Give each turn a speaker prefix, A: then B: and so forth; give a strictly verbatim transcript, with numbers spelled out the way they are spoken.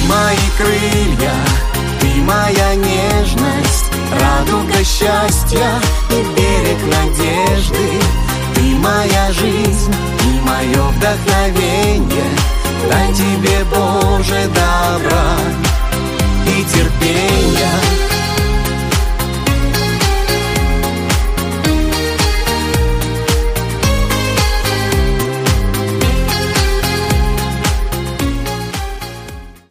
A: мои крылья, ты моя нежность, радуга счастья и берег надежды. Ты моя жизнь и мое вдохновение, дай тебе, Боже,